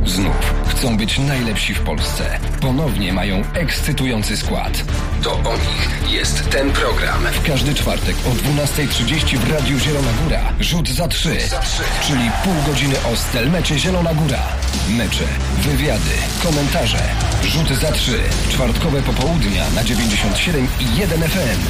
Znów chcą być najlepsi w Polsce. Ponownie mają ekscytujący skład. To o nich jest ten program. W każdy czwartek o 12:30 w Radiu Zielona Góra. Rzut za 3. Czyli pół godziny o Stelmecie Zielona Góra. Mecze, wywiady, komentarze. Rzut za 3. Czwartkowe popołudnia na 97,1 FM.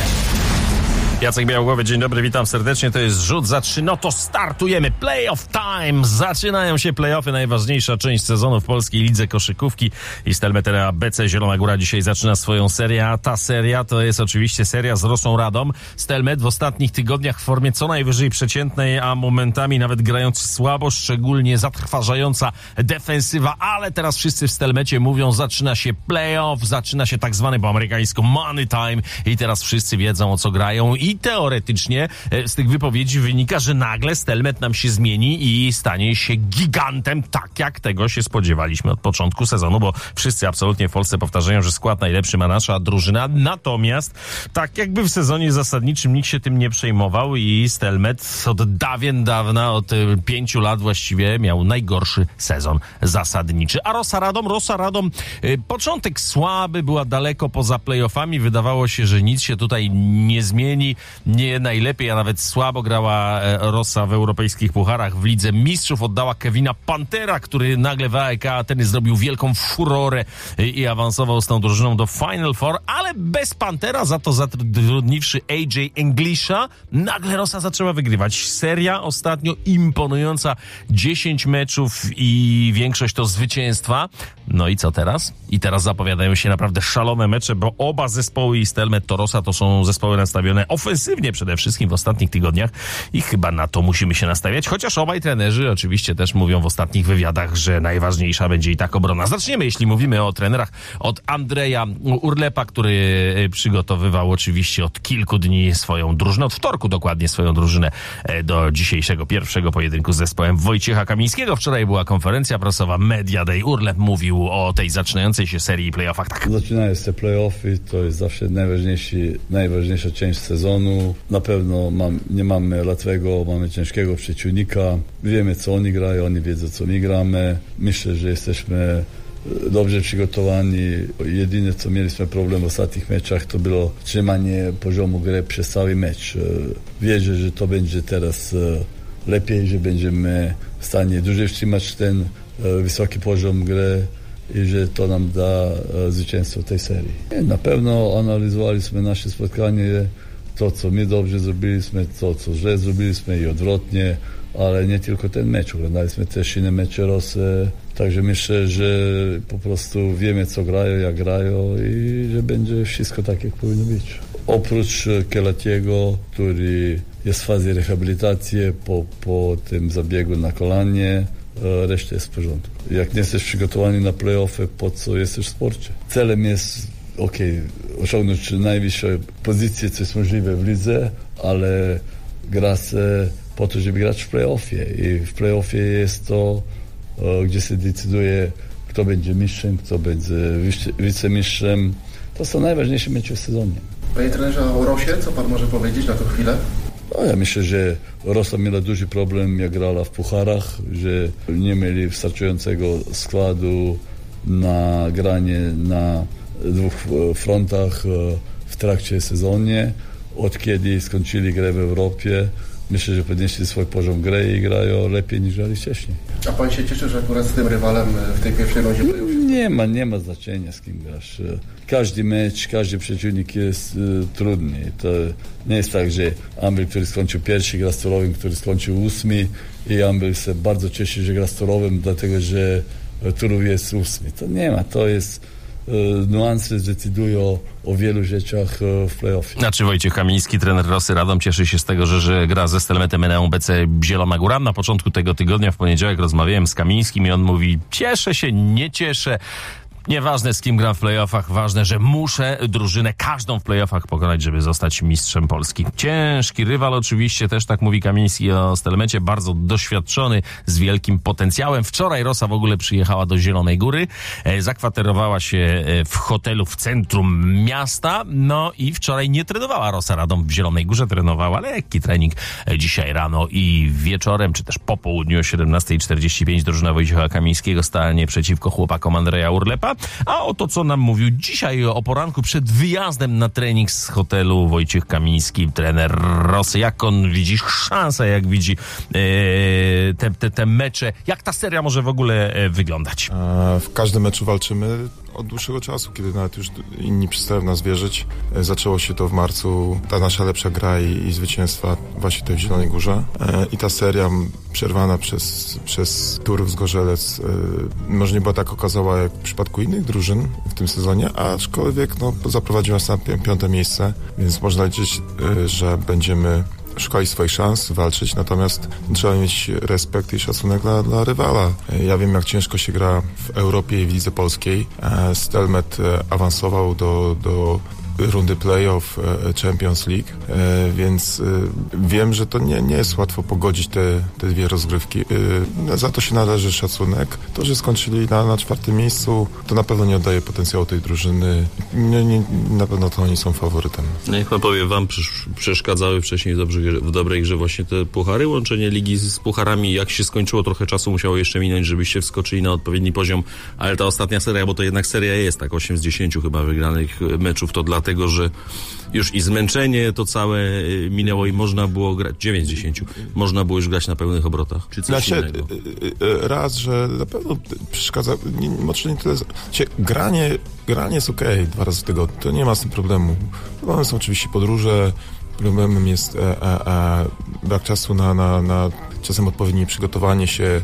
Jacek Białogłowy, dzień dobry, witam serdecznie. To jest Rzut za 3. No to startujemy. Playoff time. Zaczynają się playoffy. Najważniejsza część sezonu w polskiej lidze koszykówki. I Stelmetera BC Zielona Góra dzisiaj zaczyna swoją serię. A ta seria to jest oczywiście seria z Rosą Radom. Stelmet w ostatnich tygodniach w formie co najwyżej przeciętnej, a momentami nawet grając słabo, szczególnie zatrważająca defensywa. Ale teraz wszyscy w Stelmecie mówią, zaczyna się playoff, zaczyna się tak zwany po amerykańsku money time. I teraz wszyscy wiedzą, o co grają. I teoretycznie z tych wypowiedzi wynika, że nagle Stelmet nam się zmieni i stanie się gigantem, tak jak tego się spodziewaliśmy od początku sezonu, bo wszyscy absolutnie w Polsce powtarzają, że skład najlepszy ma nasza drużyna. Natomiast tak jakby w sezonie zasadniczym nikt się tym nie przejmował i Stelmet od dawna, od 5 lat właściwie miał najgorszy sezon zasadniczy. A Rosa Radom, początek słaby, była daleko poza playoffami. Wydawało się, że nic się tutaj nie zmieni. Nie najlepiej, a nawet słabo grała Rosa w europejskich pucharach. W Lidze Mistrzów oddała Kevina Pantera, który nagle w AEK Ateny zrobił wielką furorę i awansował z tą drużyną do Final Four, ale bez Pantera, za to zatrudniwszy AJ Englisha, nagle Rosa zaczęła wygrywać. Seria ostatnio imponująca, 10 meczów i większość to zwycięstwa. No i co teraz? I teraz zapowiadają się naprawdę szalone mecze, bo oba zespoły, i Stelmet, to Rosa, to są zespoły nastawione ofensywnie przede wszystkim w ostatnich tygodniach i chyba na to musimy się nastawiać, chociaż obaj trenerzy oczywiście też mówią w ostatnich wywiadach, że najważniejsza będzie i tak obrona. Zaczniemy, jeśli mówimy o trenerach, od Andrzeja Urlepa, który przygotowywał oczywiście od kilku dni swoją drużynę, od wtorku dokładnie swoją drużynę do dzisiejszego pierwszego pojedynku z zespołem Wojciecha Kamińskiego. Wczoraj była konferencja prasowa Media Day. Urlep mówił o tej zaczynającej się serii playoffach. Tak. Zaczynają się playoffy, to jest zawsze najważniejsza część sezonu. Na pewno nie mamy łatwego, mamy ciężkiego przeciwnika. Wiemy, co oni grają, oni wiedzą, co my gramy. Myślę, że jesteśmy dobrze przygotowani. Jedyne, co mieliśmy problem w ostatnich meczach, to było trzymanie poziomu gry przez cały mecz. Wierzę, że to będzie teraz lepiej, że będziemy w stanie dłużej wstrzymać ten wysoki poziom gry i że to nam da zwycięstwo tej serii. Na pewno analizowaliśmy nasze spotkanie, to, co my dobrze zrobiliśmy, to, co źle zrobiliśmy i odwrotnie, ale nie tylko ten mecz. Oglądaliśmy też inne mecze Rosy, także myślę, że po prostu wiemy, co grają, jak grają i że będzie wszystko tak, jak powinno być. Oprócz Kelatiego, który jest w fazie rehabilitacji po tym zabiegu na kolanie, reszta jest w porządku. Jak nie jesteś przygotowany na play-offy, po co jesteś w sporcie? Celem jest osiągnąć najwyższą pozycję, co jest możliwe w lidze, ale gra się po to, żeby grać w play-offie. I w play-offie jest to, gdzie się decyduje, kto będzie mistrzem, kto będzie wicemistrzem. To są najważniejsze mecze w sezonie. Panie trenerze, o Rosie, co pan może powiedzieć na tę chwilę? No, ja myślę, że Rosa miała duży problem, jak grała w pucharach, że nie mieli wystarczającego składu na granie na dwóch frontach w trakcie sezonie. Od kiedy skończyli grę w Europie, myślę, że podnieśli swój poziom gry i grają lepiej niż grali wcześniej. A pan się cieszy, że akurat z tym rywalem w tej pierwszej rundzie play-off? Nie ma znaczenia, z kim grasz. Każdy mecz, każdy przeciwnik jest trudny. To nie jest tak, że Ambil, który skończył pierwszy, gra z Turowym, który skończył 8 i Ambil się bardzo cieszy, że gra z Turowym, dlatego że Turów jest 8. To nie ma, to jest nuanse decydują o wielu rzeczach w play-offie. Znaczy Wojciech Kamiński, trener Rosy Radom, cieszy się z tego, że gra ze Stelmetem Eneum BC Zielona Góra. Na początku tego tygodnia, w poniedziałek, rozmawiałem z Kamińskim i on mówi, cieszę się, nie cieszę. Nieważne, z kim gram w playoffach, ważne, że muszę drużynę każdą w playoffach pokonać, żeby zostać mistrzem Polski. Ciężki rywal oczywiście, też tak mówi Kamiński o Stelmecie, bardzo doświadczony, z wielkim potencjałem. Wczoraj Rosa w ogóle przyjechała do Zielonej Góry, zakwaterowała się w hotelu w centrum miasta, no i wczoraj nie trenowała Rosa Radom w Zielonej Górze, trenowała lekki trening dzisiaj rano i wieczorem, czy też po południu o 17:45 drużyna Wojciecha Kamińskiego stanie przeciwko chłopakom Andrzeja Urlepa. A oto co nam mówił dzisiaj o poranku przed wyjazdem na trening z hotelu Wojciech Kamiński, trener Rosy. Jak on widzi szansę, jak widzi te mecze, jak ta seria może w ogóle wyglądać? W każdym meczu walczymy od dłuższego czasu, kiedy nawet już inni przestają w nas wierzyć. Zaczęło się to w marcu, ta nasza lepsza gra i zwycięstwa właśnie tutaj w Zielonej Górze. I ta seria przerwana przez Turów Zgorzelec może nie była tak okazała jak w przypadku innych drużyn w tym sezonie, aczkolwiek zaprowadziła nas na 5. miejsce, więc można liczyć, że będziemy szukali swoich szans, walczyć, natomiast trzeba mieć respekt i szacunek dla rywala. Ja wiem, jak ciężko się gra w Europie i w Lidze Polskiej. Stelmet awansował do rundy playoff Champions League, więc wiem, że to nie jest łatwo pogodzić te dwie rozgrywki. Za to się należy szacunek. To, że skończyli na 4. miejscu, to na pewno nie oddaje potencjału tej drużyny. Na pewno to oni są faworytem. Niech pan powie, wam przeszkadzały wcześniej w dobrej grze właśnie te puchary, łączenie ligi z pucharami. Jak się skończyło, trochę czasu musiało jeszcze minąć, żebyście wskoczyli na odpowiedni poziom, ale ta ostatnia seria, bo to jednak seria jest, tak 8 z 10 chyba wygranych meczów, to dlatego, że już i zmęczenie to całe minęło i można było grać 9 z 10. Można było już grać na pełnych obrotach. Czy coś innego? Raz, że na pewno przeszkadza, może nie tyle. Granie jest okej, 2 razy w tygodniu. To nie ma z tym problemu. Problemem są oczywiście podróże. Problemem jest brak czasu na czasem odpowiednie przygotowanie się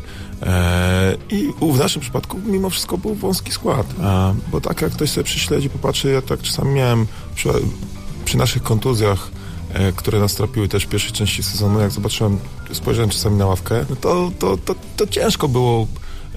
i w naszym przypadku mimo wszystko był wąski skład, bo tak jak ktoś sobie prześledzi, popatrzy, ja tak czasami miałem przy naszych kontuzjach, które nas trapiły też w pierwszej części sezonu, jak spojrzałem czasami na ławkę, to ciężko było.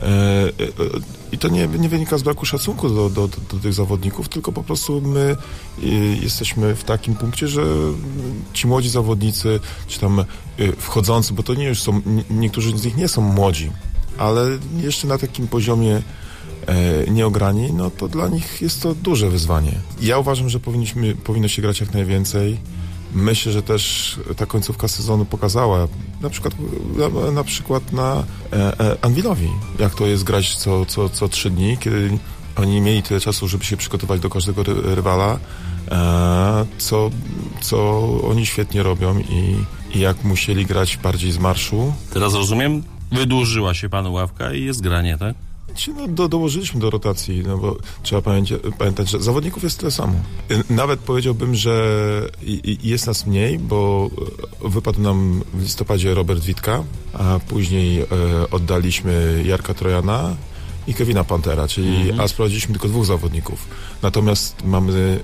I to nie wynika z braku szacunku do tych zawodników, tylko po prostu my jesteśmy w takim punkcie, że ci młodzi zawodnicy, czy tam wchodzący, bo to nie już są, niektórzy z nich nie są młodzi, ale jeszcze na takim poziomie nieograni, no to dla nich jest to duże wyzwanie. Ja uważam, że powinno się grać jak najwięcej. Myślę, że też ta końcówka sezonu pokazała, na przykład na Anwilowi, jak to jest grać co 3 dni, kiedy oni nie mieli tyle czasu, żeby się przygotować do każdego rywala, co oni świetnie robią i jak musieli grać bardziej z marszu. Teraz rozumiem, wydłużyła się panu ławka i jest granie, tak? Dołożyliśmy do rotacji, bo trzeba pamiętać, że zawodników jest tyle samo. Nawet powiedziałbym, że jest nas mniej, bo wypadł nam w listopadzie Robert Witka, a później oddaliśmy Jarka Trojana i Kevina Pantera, czyli a sprowadziliśmy tylko 2 zawodników. Natomiast mamy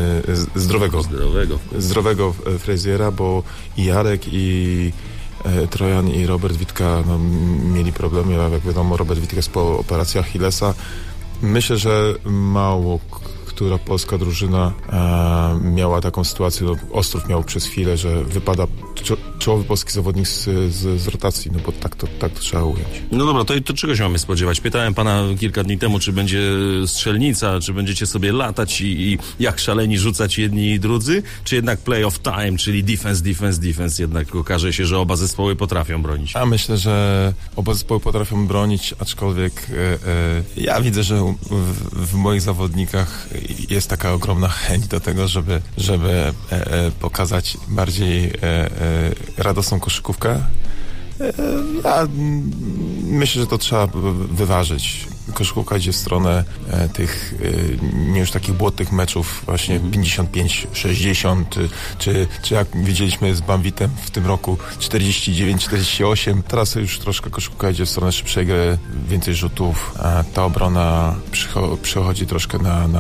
zdrowego Fraziera, bo i Jarek, i Trojan i Robert Witka mieli problemy, jak wiadomo, Robert Witka jest po operacji Achillesa. Myślę, że mało która polska drużyna miała taką sytuację. Ostrów miał przez chwilę, że wypada czołowy polski zawodnik z rotacji, bo tak to trzeba ująć. No dobra, to czego się mamy spodziewać? Pytałem pana kilka dni temu, czy będzie strzelnica, czy będziecie sobie latać i jak szaleni rzucać jedni i drudzy, czy jednak playoff time, czyli defense, jednak okaże się, że oba zespoły potrafią bronić. Ja myślę, że oba zespoły potrafią bronić, aczkolwiek ja widzę, że w moich zawodnikach jest taka ogromna chęć do tego, żeby pokazać bardziej radosną koszykówkę. Ja myślę, że to trzeba wyważyć. Koszykówka idzie w stronę tych nie już takich błotnych meczów, właśnie 55-60, czy jak widzieliśmy z Banwitem w tym roku 49-48. Teraz już troszkę koszykówka idzie w stronę szybszej gry, więcej rzutów. Ta obrona przechodzi troszkę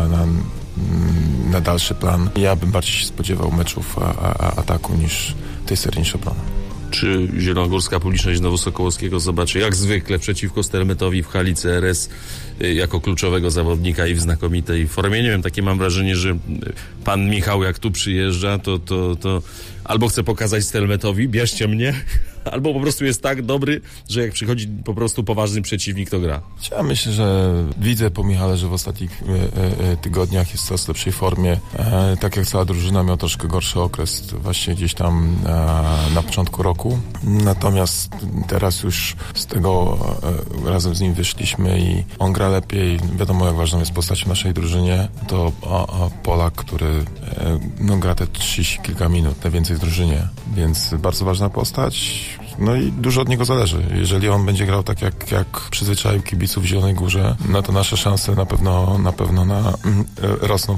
na dalszy plan. Ja bym bardziej się spodziewał meczów ataku niż tej serii, niż obrony. Czy zielonogórska publiczność znowu Sokołowskiego zobaczy jak zwykle przeciwko Stelmetowi w hali CRS jako kluczowego zawodnika i w znakomitej formie? Nie wiem, takie mam wrażenie, że pan Michał jak tu przyjeżdża, to albo chce pokazać Stelmetowi, bierzcie mnie, albo po prostu jest tak dobry, że jak przychodzi po prostu poważny przeciwnik, to gra. Ja myślę, że widzę po Michale, że w ostatnich tygodniach jest w coraz lepszej formie. Tak jak cała drużyna miał troszkę gorszy okres właśnie gdzieś tam na początku roku. Natomiast teraz już z tego razem z nim wyszliśmy i on gra lepiej. Wiadomo, jak ważną jest postać w naszej drużynie. To Polak, który gra te 30 kilka minut, najwięcej w drużynie. Więc bardzo ważna postać. No i dużo od niego zależy. Jeżeli on będzie grał tak jak przyzwyczaił kibiców w Zielonej Górze, no to nasze szanse na pewno rosną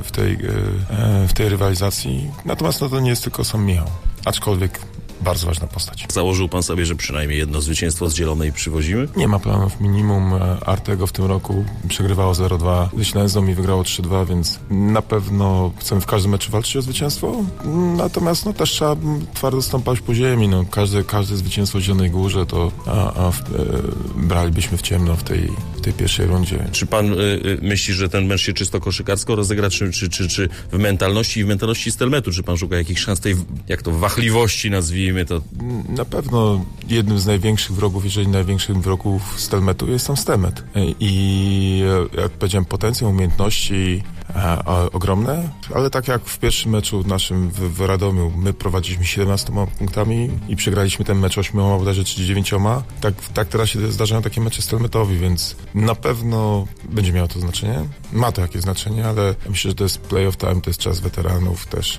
w tej rywalizacji. Natomiast no to nie jest tylko sam Michał. Aczkolwiek bardzo ważna postać. Założył pan sobie, że przynajmniej jedno zwycięstwo z Zielonej przywozimy? Nie ma planów minimum. Artego w tym roku przegrywało 0-2 ze Ślęzą i wygrało 3-2, więc na pewno chcemy w każdym meczu walczyć o zwycięstwo. Natomiast no też trzeba twardo stąpać po ziemi. No, każde zwycięstwo w Zielonej Górze to bralibyśmy w ciemno w tej pierwszej rundzie. Czy pan myśli, że ten mecz się czysto koszykarsko rozegra, czy w mentalności Stelmetu? Czy pan szuka jakichś szans tej, jak to, wahliwości nazwijmy to? Na pewno jednym z największych wrogów, jeżeli największym wrogów Stelmetu jest sam Stelmet. I jak powiedziałem, potencjał, umiejętności ogromne, ale tak jak w pierwszym meczu naszym w Radomiu my prowadziliśmy 17 punktami i przegraliśmy ten mecz 8 bodajże czy 9, tak teraz się zdarzają takie mecze Stelmetowi, więc na pewno będzie miało to znaczenie. Ma to jakieś znaczenie, ale myślę, że to jest play of time, to jest czas weteranów też,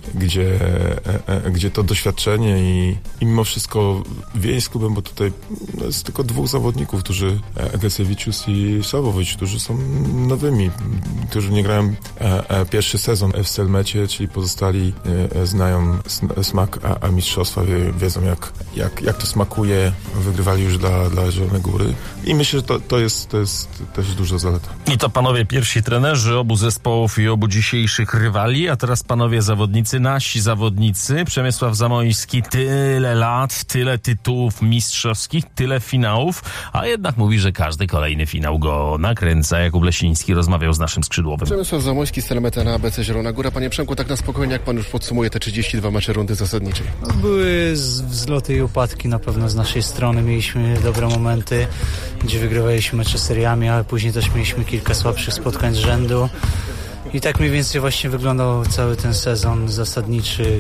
gdzie to doświadczenie i mimo wszystko wieść z klubem, bo tutaj jest tylko 2 zawodników, którzy Egesiewiczus i Sławowicz, którzy są nowymi, którzy nie grają pierwszy sezon w Stelmecie, czyli pozostali znają smak a mistrzostwa, wiedzą jak to smakuje, wygrywali już dla Zielonej Góry i myślę, że to jest też duża zaleta. I to panowie pierwsi trenerzy obu zespołów i obu dzisiejszych rywali, a teraz panowie zawodnicy, nasi zawodnicy. Przemysław Zamojski, tyle lat, tyle tytułów mistrzowskich, tyle finałów, a jednak mówi, że każdy kolejny finał go nakręca. Jakub Lesiński rozmawiał z naszym skrzydłowym. Przemysław Zamojski, Stelmeta na ABC Zielona Góra. Panie Przemku, tak na spokojnie, jak pan już podsumuje te 32 mecze rundy zasadniczej? Były wzloty i upadki na pewno z naszej strony. Mieliśmy dobre momenty, gdzie wygrywaliśmy mecze seriami, ale później też mieliśmy kilka słabszych spotkań z rzędu. I tak mniej więcej właśnie wyglądał cały ten sezon zasadniczy.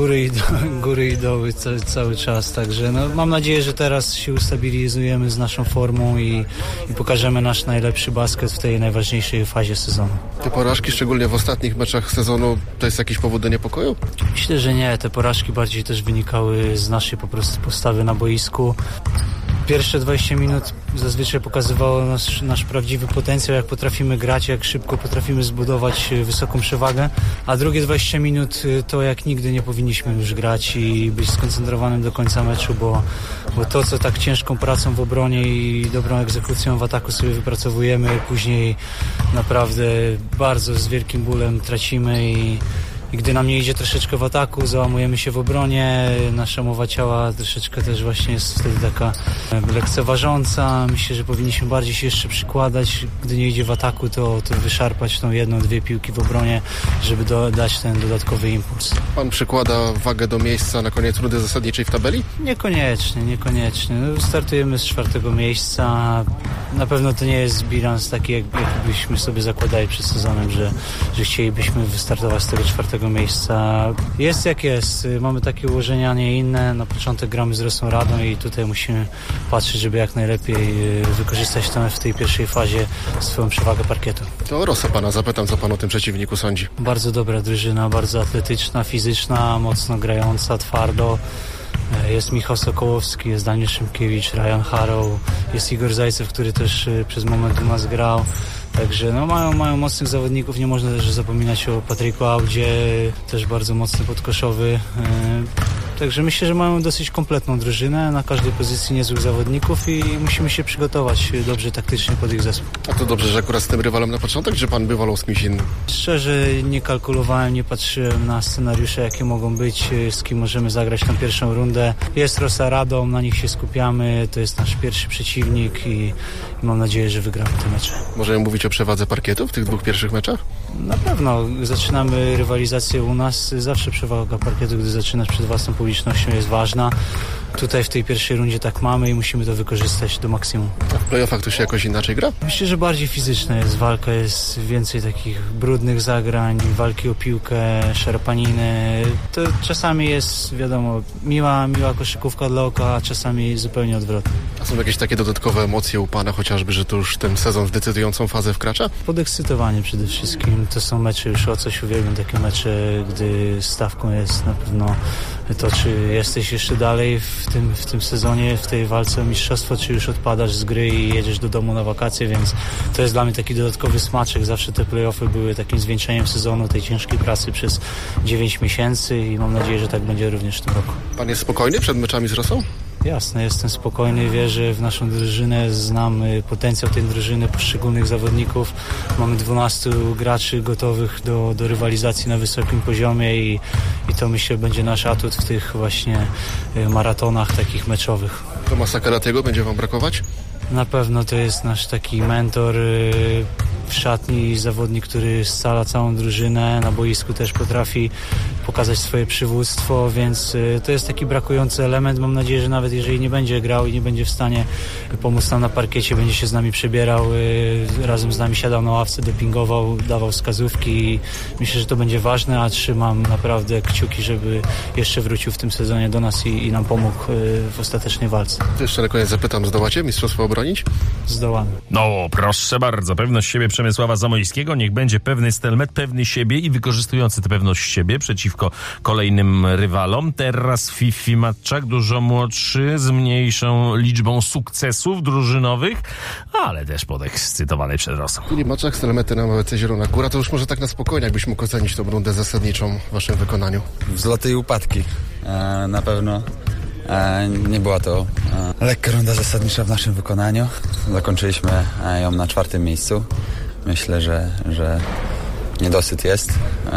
Góry i doły cały czas. Także no, mam nadzieję, że teraz się ustabilizujemy z naszą formą i pokażemy nasz najlepszy basket w tej najważniejszej fazie sezonu. Te porażki, szczególnie w ostatnich meczach sezonu, to jest jakiś powód do niepokoju? Myślę, że nie. Te porażki bardziej też wynikały z naszej po prostu postawy na boisku. Pierwsze 20 minut zazwyczaj pokazywało nasz prawdziwy potencjał, jak potrafimy grać, jak szybko potrafimy zbudować wysoką przewagę, a drugie 20 minut to jak nigdy nie powinniśmy już grać i być skoncentrowanym do końca meczu, bo to, co tak ciężką pracą w obronie i dobrą egzekucją w ataku sobie wypracowujemy, później naprawdę bardzo z wielkim bólem tracimy i gdy nam nie idzie troszeczkę w ataku, załamujemy się w obronie, nasza mowa ciała troszeczkę też właśnie jest wtedy taka lekceważąca. Myślę, że powinniśmy bardziej się jeszcze przykładać. Gdy nie idzie w ataku, to wyszarpać tą 1-2 piłki w obronie, żeby dać ten dodatkowy impuls. Pan przykłada wagę do miejsca na koniec rundy zasadniczej w tabeli? Niekoniecznie. No, startujemy z 4. miejsca. Na pewno to nie jest bilans taki, jakbyśmy sobie zakładali przed sezonem, że chcielibyśmy wystartować z tego 4. miejsca. Jest jak jest. Mamy takie ułożenia, a nie inne. Na początek gramy z Rosą Radą i tutaj musimy patrzeć, żeby jak najlepiej wykorzystać w tej pierwszej fazie swoją przewagę parkietu. To o Rosę pana zapytam, co pan o tym przeciwniku sądzi. Bardzo dobra drużyna, bardzo atletyczna, fizyczna, mocno grająca, twardo. Jest Michał Sokołowski, jest Daniel Szymkiewicz, Ryan Harrow, jest Igor Zajcew, który też przez moment u nas grał. Także no, mają mocnych zawodników, nie można też zapominać o Patryku Audzie, też bardzo mocny podkoszowy. Także myślę, że mamy dosyć kompletną drużynę, na każdej pozycji niezłych zawodników i musimy się przygotować dobrze taktycznie pod ich zespół. A to dobrze, że akurat z tym rywalem na początek, czy pan by wolał z kimś innym? Szczerze nie kalkulowałem, nie patrzyłem na scenariusze, jakie mogą być, z kim możemy zagrać tą pierwszą rundę. Jest Rosa Radom, na nich się skupiamy, to jest nasz pierwszy przeciwnik i mam nadzieję, że wygramy te mecze. Możemy mówić o przewadze parkietu w tych 2 pierwszych meczach? Na pewno. Zaczynamy rywalizację u nas. Zawsze przewaga parkietu, gdy zaczynasz przed własną publicznością, jest ważna. Tutaj w tej pierwszej rundzie tak mamy i musimy to wykorzystać do maksimum. A w playoffach to się jakoś inaczej gra? Myślę, że bardziej fizyczna jest walka, jest więcej takich brudnych zagrań, walki o piłkę, szarpaniny. To czasami jest, wiadomo, miła koszykówka dla oka, a czasami zupełnie odwrotnie. A są jakieś takie dodatkowe emocje u pana, chociażby, że to już ten sezon w decydującą fazę wkracza? Podekscytowanie przede wszystkim. To są mecze już o coś, uwielbiam takie mecze, gdy stawką jest na pewno to, czy jesteś jeszcze dalej w tym sezonie, w tej walce o mistrzostwo, czy już odpadasz z gry i jedziesz do domu na wakacje, więc to jest dla mnie taki dodatkowy smaczek. Zawsze te play-offy były takim zwieńczeniem sezonu, tej ciężkiej pracy przez 9 miesięcy i mam nadzieję, że tak będzie również w tym roku. Pan jest spokojny przed meczami z Rosą? Jasne, jestem spokojny, wierzę w naszą drużynę, znam potencjał tej drużyny, poszczególnych zawodników. Mamy 12 graczy gotowych do rywalizacji na wysokim poziomie i to myślę będzie nasz atut w tych właśnie maratonach takich meczowych. Tomasa Karatiego będzie wam brakować? Na pewno to jest nasz taki mentor w szatni, zawodnik, który scala całą drużynę, na boisku też potrafi pokazać swoje przywództwo, więc to jest taki brakujący element. Mam nadzieję, że nawet jeżeli nie będzie grał i nie będzie w stanie pomóc nam na parkiecie, będzie się z nami przebierał, razem z nami siadał na ławce, dopingował, dawał wskazówki i myślę, że to będzie ważne, a trzymam naprawdę kciuki, żeby jeszcze wrócił w tym sezonie do nas i nam pomógł w ostatecznej walce. To jeszcze na koniec zapytam, zdołacie mistrzostwo obronić? Zdołamy. No, proszę bardzo, pewność siebie Przemysława Zamojskiego, niech będzie pewny Stelmet, pewny siebie i wykorzystujący tę pewność siebie przeciwko kolejnym rywalom. Teraz Fifi Matczak, dużo młodszy, z mniejszą liczbą sukcesów drużynowych, ale też podekscytowany przed Rosą. Filip Matczak, Stelmety na ABC Zielona Góra, to już może tak na spokojnie, jakbyś mógł ocenić tą rundę zasadniczą w waszym wykonaniu. Wzloty i upadki. Na pewno nie była to lekka runda zasadnicza w naszym wykonaniu. Zakończyliśmy ją na 4. miejscu. Myślę, że niedosyt jest,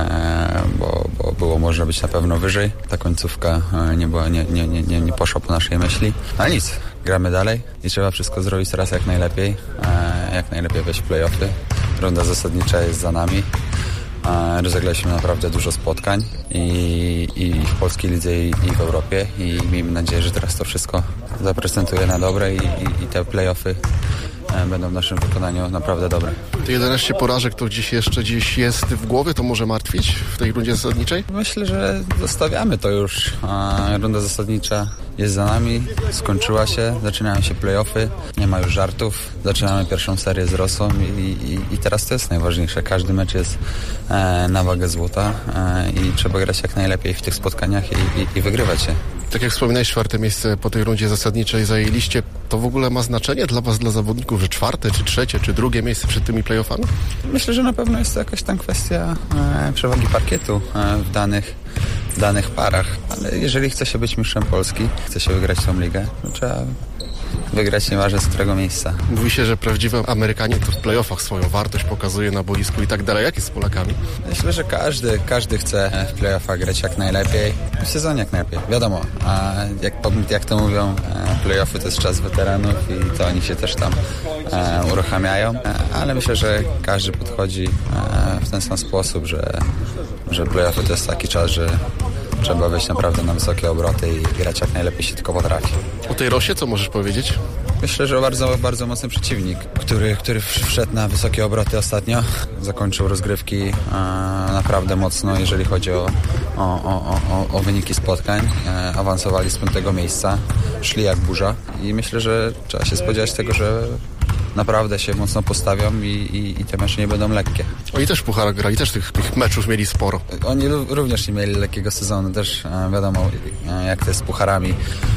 bo było można być na pewno wyżej. Ta końcówka nie poszła po naszej myśli. Ale nic, gramy dalej i trzeba wszystko zrobić teraz jak najlepiej wejść w play-offy. Runda zasadnicza jest za nami. Rozegraliśmy naprawdę dużo spotkań i w polskiej lidze i w Europie i miejmy nadzieję, że teraz to wszystko zaprezentuje na dobre i te play-offy będą w naszym wykonaniu naprawdę dobre. Te 11 porażek to gdzieś jest w głowie, to może martwić w tej rundzie zasadniczej? Myślę, że zostawiamy to już. Runda zasadnicza jest za nami, skończyła się, zaczynają się play-offy, nie ma już żartów, zaczynamy pierwszą serię z Rosą i teraz to jest najważniejsze. Każdy mecz jest na wagę złota i trzeba grać jak najlepiej w tych spotkaniach i wygrywać się. Tak jak wspominałeś, 4. miejsce po tej rundzie zasadniczej zajęliście. To w ogóle ma znaczenie dla was, dla zawodników, że 4., czy 3., czy 2. miejsce przed tymi play-offami? Myślę, że na pewno jest to jakaś tam kwestia przewagi parkietu w danych parach. Ale jeżeli chce się być mistrzem Polski, chce się wygrać tą ligę, to trzeba wygrać nieważne z którego miejsca. Mówi się, że prawdziwy Amerykanin to w play-offach swoją wartość pokazuje na boisku i tak dalej. Jak jest z Polakami? Myślę, że każdy chce w play-offach grać jak najlepiej. W sezonie jak najlepiej, wiadomo. A jak to mówią, play-offy to jest czas weteranów i to oni się też tam uruchamiają. Ale myślę, że każdy podchodzi w ten sam sposób, że play-offy to jest taki czas, że trzeba wejść naprawdę na wysokie obroty i grać jak najlepiej się tylko potrafi. O tej Rosie co możesz powiedzieć? Myślę, że bardzo, bardzo mocny przeciwnik, który wszedł na wysokie obroty ostatnio. Zakończył rozgrywki naprawdę mocno, jeżeli chodzi o wyniki spotkań. Awansowali z 5. miejsca, szli jak burza i myślę, że trzeba się spodziewać tego, że naprawdę się mocno postawią i te mecze nie będą lekkie. Oni też w pucharach grali, też tych meczów mieli sporo. Oni również nie mieli lekkiego sezonu, też wiadomo jak to jest z pucharami.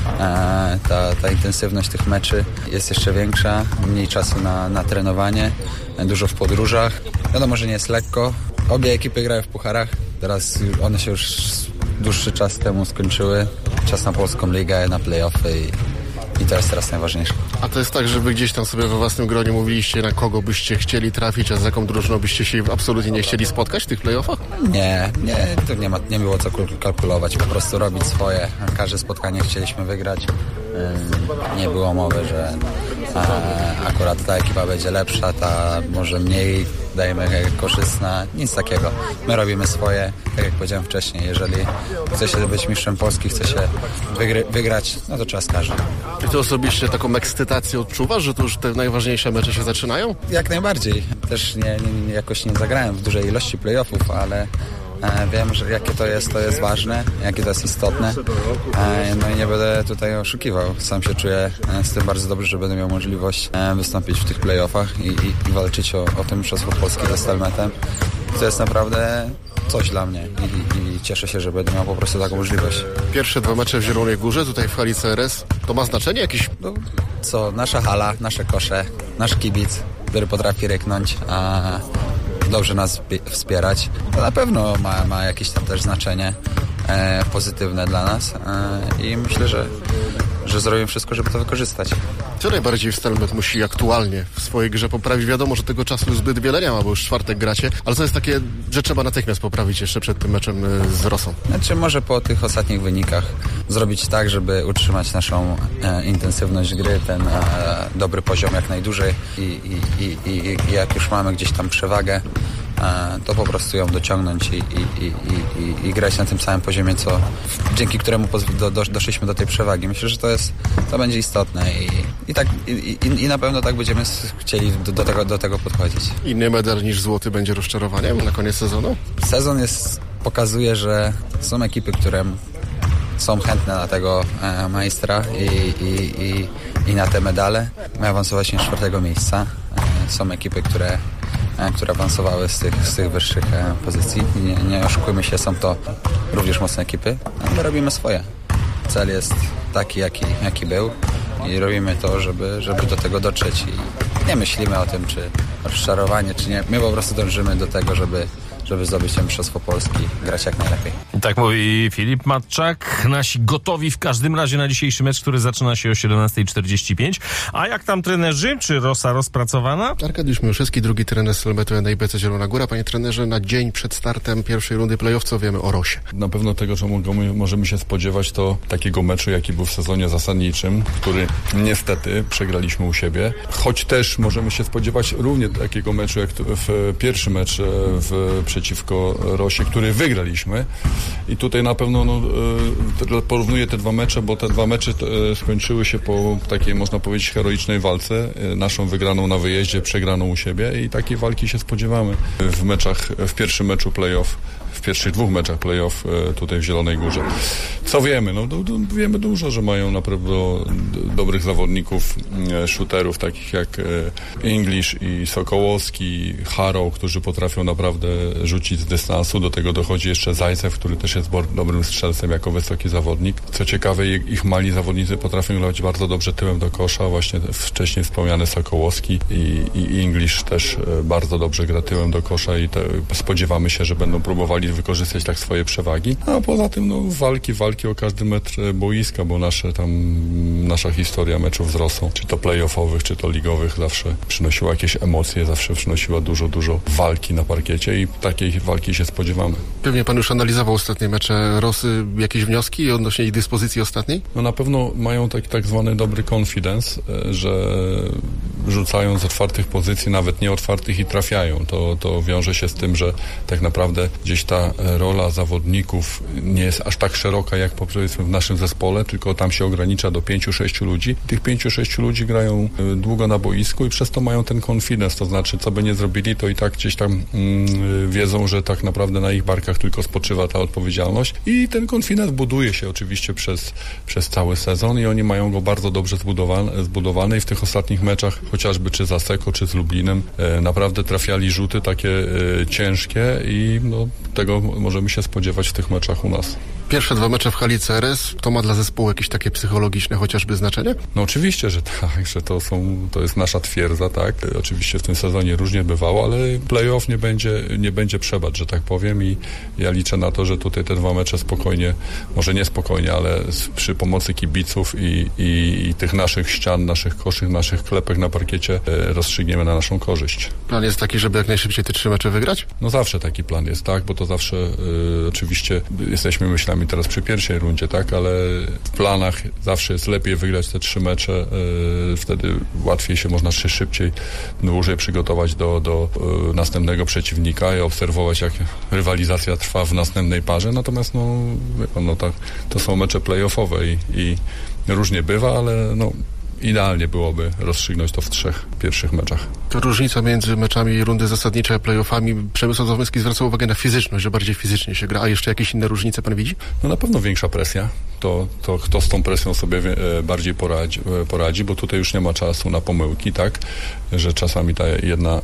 Ta intensywność tych meczy jest jeszcze większa, mniej czasu na trenowanie, dużo w podróżach. Wiadomo, że nie jest lekko. Obie ekipy grają w pucharach, teraz one się już dłuższy czas temu skończyły. Czas na polską ligę, na play-offy i to jest teraz najważniejsze. A to jest tak, że wy gdzieś tam sobie we własnym gronie mówiliście, na kogo byście chcieli trafić, a z jaką drużyną byście się absolutnie nie chcieli spotkać w tych play-offach? Nie, to nie było co kalkulować, po prostu robić swoje. Każde spotkanie chcieliśmy wygrać. Nie było mowy, że akurat ta ekipa będzie lepsza, ta może mniej, dajemy korzystna, nic takiego. My robimy swoje, tak jak powiedziałem wcześniej, jeżeli chce się być mistrzem Polski, chce się wygrać, no to trzeba z każdym. I ty osobiście taką ekscytację odczuwasz, że to już te najważniejsze mecze się zaczynają? Jak najbardziej. Też jakoś nie zagrałem w dużej ilości play-offów, ale wiem, że jakie to jest ważne, jakie to jest istotne. No i nie będę tutaj oszukiwał. Sam się czuję z tym bardzo dobrze, że będę miał możliwość wystąpić w tych play-offach i walczyć o tym mistrzostwo Polski ze Stelmetem. To jest naprawdę coś dla mnie i cieszę się, że będę miał po prostu taką możliwość. Pierwsze 2 mecze w Zielonej Górze, tutaj w hali CRS, to ma znaczenie jakieś? No, nasza hala, nasze kosze, nasz kibic, który potrafi ryknąć, dobrze nas wspierać, to na pewno ma jakieś tam też znaczenie pozytywne dla nas i myślę, że zrobimy wszystko, żeby to wykorzystać. Co najbardziej Stelmet musi aktualnie w swojej grze poprawić? Wiadomo, że tego czasu już zbyt wiele nie ma, bo już czwartek gracie, ale co jest takie, że trzeba natychmiast poprawić jeszcze przed tym meczem z Rosą? Znaczy może po tych ostatnich wynikach zrobić tak, żeby utrzymać naszą intensywność gry, ten dobry poziom jak najdłużej i jak już mamy gdzieś tam przewagę, to po prostu ją dociągnąć i grać na tym samym poziomie, dzięki któremu doszliśmy do tej przewagi. Myślę, że to będzie istotne i na pewno tak będziemy chcieli do tego podchodzić. Inny medal niż złoty będzie rozczarowaniem na koniec sezonu? Sezon pokazuje, że są ekipy, które są chętne na tego majstra i na te medale. My awansowaliśmy z 4. miejsca. Są ekipy, które awansowały z tych wyższych pozycji. Nie oszukujmy się, są to również mocne ekipy, a my robimy swoje. Cel jest taki, jaki był i robimy to, żeby do tego dotrzeć i nie myślimy o tym, czy rozczarowanie, czy nie. My po prostu dążymy do tego, żeby zdobyć ten mistrzostwo Polski, grać jak najlepiej. Tak mówi Filip Matczak. Nasi gotowi w każdym razie na dzisiejszy mecz, który zaczyna się o 17:45. A jak tam trenerzy? Czy Rosa rozpracowana? Arkadiusz Miłoszewski, drugi trener Stelmetu NIBC Zielona Góra. Panie trenerze, na dzień przed startem pierwszej rundy play-off, co wiemy o Rosie? Na pewno tego, że możemy się spodziewać, to takiego meczu, jaki był w sezonie zasadniczym, który niestety przegraliśmy u siebie. Choć też możemy się spodziewać równie takiego meczu, jak w pierwszy mecz przeciwko Rosie, który wygraliśmy. I tutaj na pewno porównuję te 2 mecze, bo te 2 mecze skończyły się po takiej, można powiedzieć, heroicznej walce. Naszą wygraną na wyjeździe, przegraną u siebie i takiej walki się spodziewamy w pierwszym meczu play-off, w pierwszych 2 meczach play-off tutaj w Zielonej Górze. Co wiemy? Wiemy dużo, że mają naprawdę dobrych zawodników, shooterów, takich jak English i Sokołowski, Harrow, którzy potrafią naprawdę rzucić z dystansu. Do tego dochodzi jeszcze Zajcew, który też jest dobrym strzelcem jako wysoki zawodnik. Co ciekawe, ich mali zawodnicy potrafią grać bardzo dobrze tyłem do kosza. Właśnie wcześniej wspomniany Sokołowski i English też bardzo dobrze gra tyłem do kosza i spodziewamy się, że będą próbowali wykorzystać tak swoje przewagi. A poza tym walki o każdy metr boiska, bo nasza historia meczów z Rosą, czy to play-offowych, czy to ligowych, zawsze przynosiła jakieś emocje, zawsze przynosiła dużo walki na parkiecie i takiej walki się spodziewamy. Pewnie pan już analizował ostatnie mecze Rosy. Jakieś wnioski odnośnie ich dyspozycji ostatniej? Na pewno mają tak zwany dobry confidence, że rzucają z otwartych pozycji, nawet nieotwartych i trafiają. To wiąże się z tym, że tak naprawdę gdzieś ta rola zawodników nie jest aż tak szeroka, jak powiedzmy w naszym zespole, tylko tam się ogranicza do 5-6 ludzi. Tych 5-6 ludzi grają długo na boisku i przez to mają ten confidence, to znaczy co by nie zrobili, to i tak gdzieś tam wiedzą, że tak naprawdę na ich barkach tylko spoczywa ta odpowiedzialność i ten confidence buduje się oczywiście przez cały sezon i oni mają go bardzo dobrze zbudowany i w tych ostatnich meczach, chociażby czy z Aseko, czy z Lublinem, naprawdę trafiali rzuty takie ciężkie i tego możemy się spodziewać w tych meczach u nas. Pierwsze 2 mecze w hali CRS, to ma dla zespołu jakieś takie psychologiczne chociażby znaczenie? No oczywiście, że tak, że to jest nasza twierdza, tak. Oczywiście w tym sezonie różnie bywało, ale play-off nie będzie przebacz, że tak powiem, i ja liczę na to, że tutaj te 2 mecze spokojnie, może nie spokojnie, ale przy pomocy kibiców i tych naszych ścian, naszych koszy, naszych klepek na parkiecie rozstrzygniemy na naszą korzyść. Plan jest taki, żeby jak najszybciej te 3 mecze wygrać? No zawsze taki plan jest, tak, bo to zawsze oczywiście jesteśmy myślami teraz przy pierwszej rundzie, tak, ale w planach zawsze jest lepiej wygrać te 3 mecze, wtedy łatwiej się można szybciej, dłużej przygotować do następnego przeciwnika i obserwować, jak rywalizacja trwa w następnej parze, natomiast tak, to są mecze play-offowe i różnie bywa, ale idealnie byłoby rozstrzygnąć to w 3 pierwszych meczach. To różnica między meczami rundy zasadniczej a play-offami. Przemysław Załomyski zwraca uwagę na fizyczność, że bardziej fizycznie się gra. A jeszcze jakieś inne różnice pan widzi? No na pewno większa presja. To kto z tą presją sobie bardziej poradzi, bo tutaj już nie ma czasu na pomyłki, tak? Że czasami ta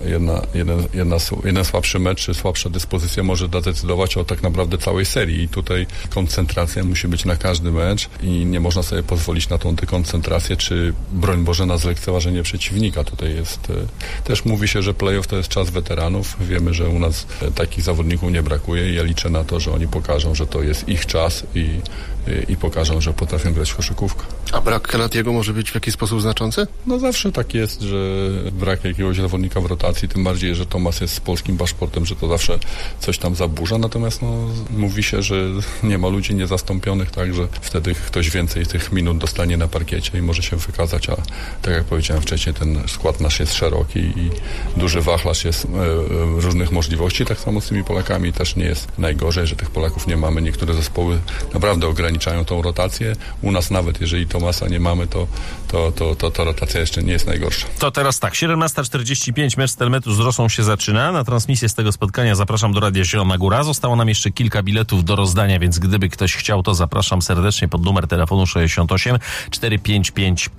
jeden słabszy mecz czy słabsza dyspozycja może zadecydować o tak naprawdę całej serii. I tutaj koncentracja musi być na każdy mecz i nie można sobie pozwolić na tą dekoncentrację, czy broń Boże na zlekceważenie przeciwnika. Tutaj jest, też mówi się, że play-off to jest czas weteranów. Wiemy, że u nas takich zawodników nie brakuje i ja liczę na to, że oni pokażą, że to jest ich czas i pokażą, że potrafią grać w koszykówkę. A brak Kelatiego może być w jakiś sposób znaczący? No zawsze tak jest, że brak jakiegoś zawodnika w rotacji, tym bardziej, że Tomasz jest z polskim paszportem, że to zawsze coś tam zaburza, natomiast mówi się, że nie ma ludzi niezastąpionych, także wtedy ktoś więcej tych minut dostanie na parkiecie i może się wykazać, a tak jak powiedziałem wcześniej, ten skład nasz jest szeroki i duży wachlarz jest różnych możliwości, tak samo z tymi Polakami też nie jest najgorzej, że tych Polaków nie mamy, niektóre zespoły naprawdę ograniczają tą rotację, u nas nawet jeżeli Tomasa nie mamy, to rotacja jeszcze nie jest najgorsza. To teraz tak, 17:45 mecz Stelmetu z Rosą się zaczyna. Na transmisję z tego spotkania zapraszam do Radia Zielona Góra. Zostało nam jeszcze kilka biletów do rozdania, więc gdyby ktoś chciał, to zapraszam serdecznie pod numer telefonu 68 455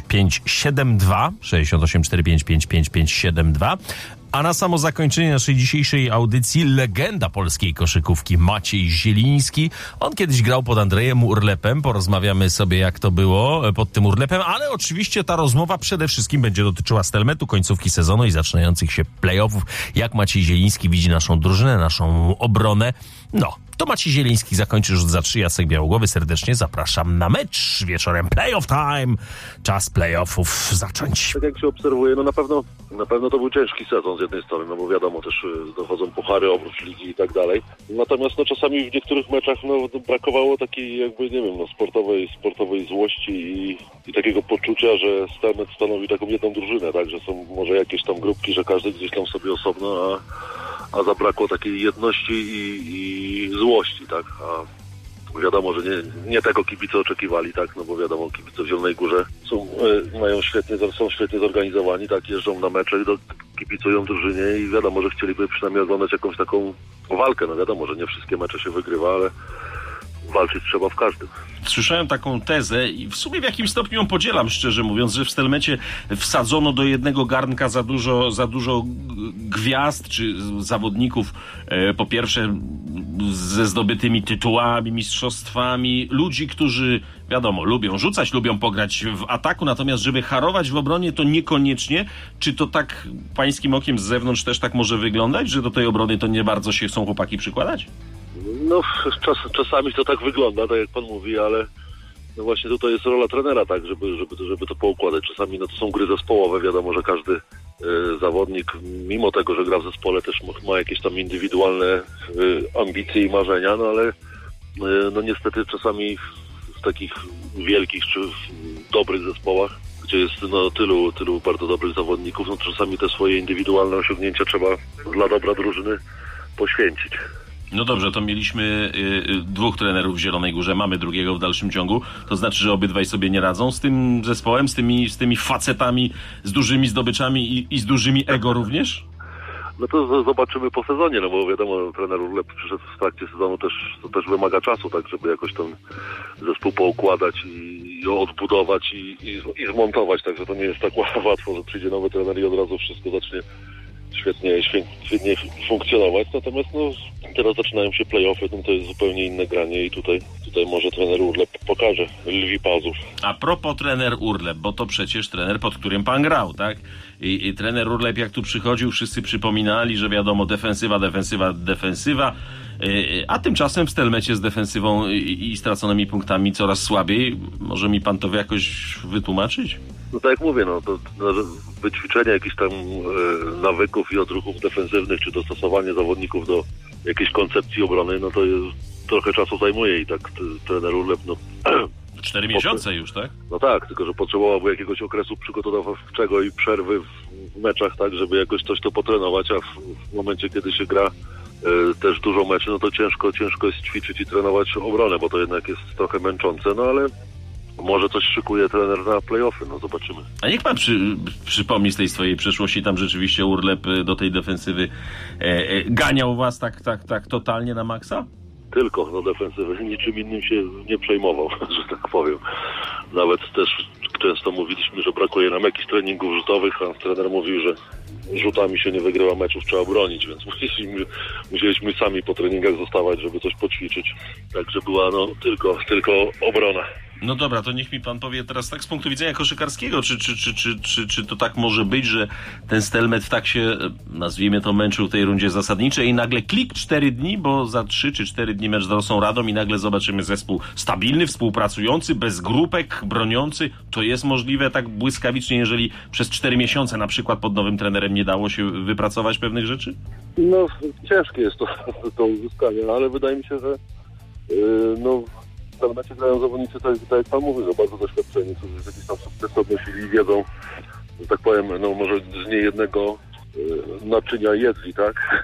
5572 68 455 5572. A na samo zakończenie naszej dzisiejszej audycji legenda polskiej koszykówki Maciej Zieliński. On kiedyś grał pod Andrejem Urlepem. Porozmawiamy sobie, jak to było pod tym Urlepem, ale oczywiście ta rozmowa przede wszystkim będzie dotyczyła Stelmetu, końcówki sezonu i zaczynających się play-offów. Jak Maciej Zieliński widzi naszą drużynę, naszą obronę. To Maciej Zieliński zakończy rzut za 3. Jacek Białogłowy. Serdecznie zapraszam na mecz wieczorem. Playoff time! Czas playoffów zacząć. Tak jak się obserwuje, na pewno to był ciężki sezon z jednej strony, bo wiadomo, też dochodzą puchary oprócz ligi i tak dalej. Natomiast czasami w niektórych meczach brakowało takiej sportowej złości i takiego poczucia, że Stelmet stanowi taką jedną drużynę, tak, że są może jakieś tam grupki, że każdy gdzieś tam sobie osobno, a zabrakło takiej jedności i złości, tak, a wiadomo, że nie tego kibice oczekiwali, tak, bo wiadomo, kibice w Zielonej Górze są świetnie zorganizowani, tak, jeżdżą na mecze i kibicują drużynie i wiadomo, że chcieliby przynajmniej oglądać jakąś taką walkę, wiadomo, że nie wszystkie mecze się wygrywa, ale walczyć trzeba w każdym. Słyszałem taką tezę i w sumie w jakimś stopniu ją podzielam, szczerze mówiąc, że w Stelmecie wsadzono do jednego garnka za dużo gwiazd czy zawodników, po pierwsze ze zdobytymi tytułami, mistrzostwami, ludzi, którzy wiadomo, lubią rzucać, lubią pograć w ataku, natomiast żeby harować w obronie, to niekoniecznie. Czy to tak pańskim okiem z zewnątrz też tak może wyglądać, że do tej obrony to nie bardzo się chcą chłopaki przykładać? Czasami to tak wygląda, tak jak pan mówi, ale właśnie tutaj jest rola trenera, tak, żeby to poukładać. Czasami to są gry zespołowe, wiadomo, że każdy zawodnik, mimo tego, że gra w zespole, też ma jakieś tam indywidualne ambicje i marzenia, ale niestety czasami w takich wielkich czy dobrych zespołach, gdzie jest tylu bardzo dobrych zawodników, czasami te swoje indywidualne osiągnięcia trzeba dla dobra drużyny poświęcić. No dobrze, to mieliśmy 2 trenerów w Zielonej Górze, mamy drugiego w dalszym ciągu. To znaczy, że obydwaj sobie nie radzą z tym zespołem, z tymi facetami, z dużymi zdobyczami i z dużymi ego również? To zobaczymy po sezonie, bo wiadomo, trener Urlep przyszedł w trakcie sezonu, to też wymaga czasu, tak, żeby jakoś ten zespół poukładać i odbudować i zmontować, także to nie jest tak łatwo, że przyjdzie nowy trener i od razu wszystko zacznie świetnie funkcjonować, natomiast teraz zaczynają się play-offy, to jest zupełnie inne granie i tutaj tutaj może trener Urlep pokaże lwi pazur. A propos trener Urlep, bo to przecież trener, pod którym pan grał, tak? I trener Urlep jak tu przychodził, wszyscy przypominali, że wiadomo, defensywa, a tymczasem w Stelmecie z defensywą i straconymi punktami coraz słabiej. Może mi pan to jakoś wytłumaczyć? No tak jak mówię, to wyćwiczenie jakichś tam nawyków i odruchów defensywnych, czy dostosowanie zawodników do jakiejś koncepcji obrony, no to trochę czasu zajmuje i tak trener Urlep, 4 miesiące już, tak? No tak, tylko że potrzebowałby jakiegoś okresu przygotowawczego i przerwy w meczach, tak, żeby jakoś coś to potrenować, a w momencie, kiedy się gra też dużo meczy, no to ciężko jest ćwiczyć i trenować obronę, bo to jednak jest trochę męczące, no ale może coś szykuje trener na play-offy, no zobaczymy. A niech pan przypomni z tej swojej przeszłości, tam rzeczywiście Urlep do tej defensywy ganiał was tak totalnie na maksa? Tylko do defensywy, niczym innym się nie przejmował, że tak powiem. Nawet też często mówiliśmy, że brakuje nam jakichś treningów rzutowych, a trener mówił, że rzutami się nie wygrywa meczów, trzeba bronić, więc musieliśmy sami po treningach zostawać, żeby coś poćwiczyć. Także była tylko obrona. No dobra, to niech mi pan powie teraz tak z punktu widzenia koszykarskiego, czy to tak może być, że ten Stelmet tak się, nazwijmy to, męczył w tej rundzie zasadniczej i nagle klik 4 dni, bo za 3 czy 4 dni mecz z Rosą Radom i nagle zobaczymy zespół stabilny, współpracujący, bez grupek, broniący. To jest możliwe tak błyskawicznie, jeżeli przez 4 miesiące na przykład pod nowym trenerem nie dało się wypracować pewnych rzeczy? No ciężkie jest to uzyskanie, ale wydaje mi się, że w Stelmecie grają zawodnicy, tak jak pan mówi, że bardzo doświadczeni, którzy już jakiś tam sukces odnosili i wiedzą, że tak powiem, może z niejednego naczynia jedli, tak?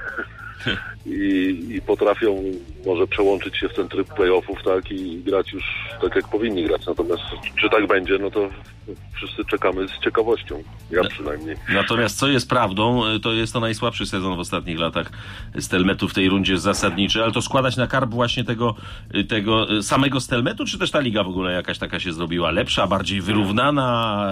I potrafią może przełączyć się w ten tryb playoffów, tak? I grać już tak, jak powinni grać. Natomiast czy tak będzie, no to wszyscy czekamy z ciekawością. Ja przynajmniej. Natomiast co jest prawdą, to jest to najsłabszy sezon w ostatnich latach Stelmetu w tej rundzie zasadniczej, ale to składać na karb właśnie tego samego Stelmetu, czy też ta liga w ogóle jakaś taka się zrobiła lepsza, bardziej wyrównana,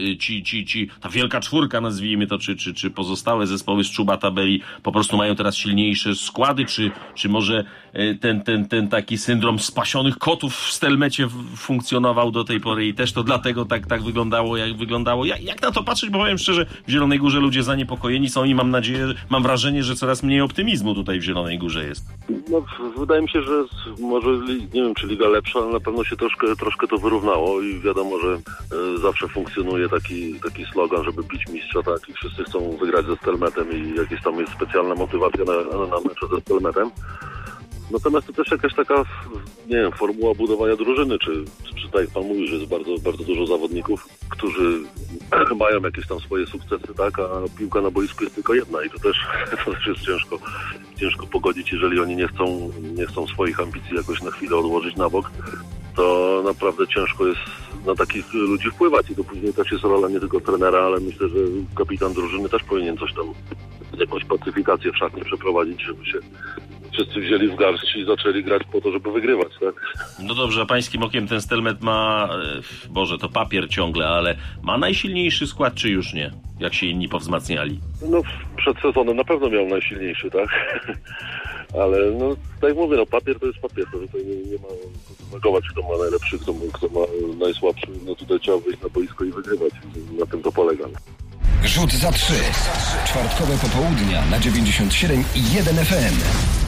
ta wielka czwórka, nazwijmy to, czy pozostałe zespoły z czuba tabeli po prostu mają teraz silniejsze składy, czy może ten taki syndrom spasionych kotów w Stelmecie funkcjonował do tej pory i też to dlatego tak wyglądało, jak wyglądało. Jak na to patrzeć, bo powiem szczerze, w Zielonej Górze ludzie zaniepokojeni są i mam wrażenie, że coraz mniej optymizmu tutaj w Zielonej Górze jest. No, wydaje mi się, że może, nie wiem, czy liga lepsza, ale na pewno się troszkę to wyrównało i wiadomo, że zawsze funkcjonuje taki slogan, żeby bić mistrza, tak, i wszyscy chcą wygrać ze Stelmetem i jakieś tam jest specjalna motywacja na mecze ze Stelmetem. Natomiast to też jakaś taka, nie wiem, formuła budowania drużyny, czy tak jak pan mówi, że jest bardzo, bardzo dużo zawodników, którzy mają jakieś tam swoje sukcesy, tak, a piłka na boisku jest tylko jedna i to też jest ciężko pogodzić, jeżeli oni nie chcą swoich ambicji jakoś na chwilę odłożyć na bok, to naprawdę ciężko jest na takich ludzi wpływać i to później też jest rola nie tylko trenera, ale myślę, że kapitan drużyny też powinien coś tam, jakąś pacyfikację w szatni przeprowadzić, żeby się wszyscy wzięli w garść i zaczęli grać po to, żeby wygrywać, tak? No dobrze, a pańskim okiem ten Stelmet ma, Boże, to papier ciągle, ale ma najsilniejszy skład, czy już nie? Jak się inni powzmacniali? No przed sezonem na pewno miał najsilniejszy, tak? Ale no, tak jak mówię, papier to jest papier, to tutaj nie ma co negować, kto ma najlepszy, kto ma najsłabszy, no tutaj trzeba wyjść na boisko i wygrywać, na tym to polega. Rzut za 3. Czwartkowe popołudnia na 97,1 FM.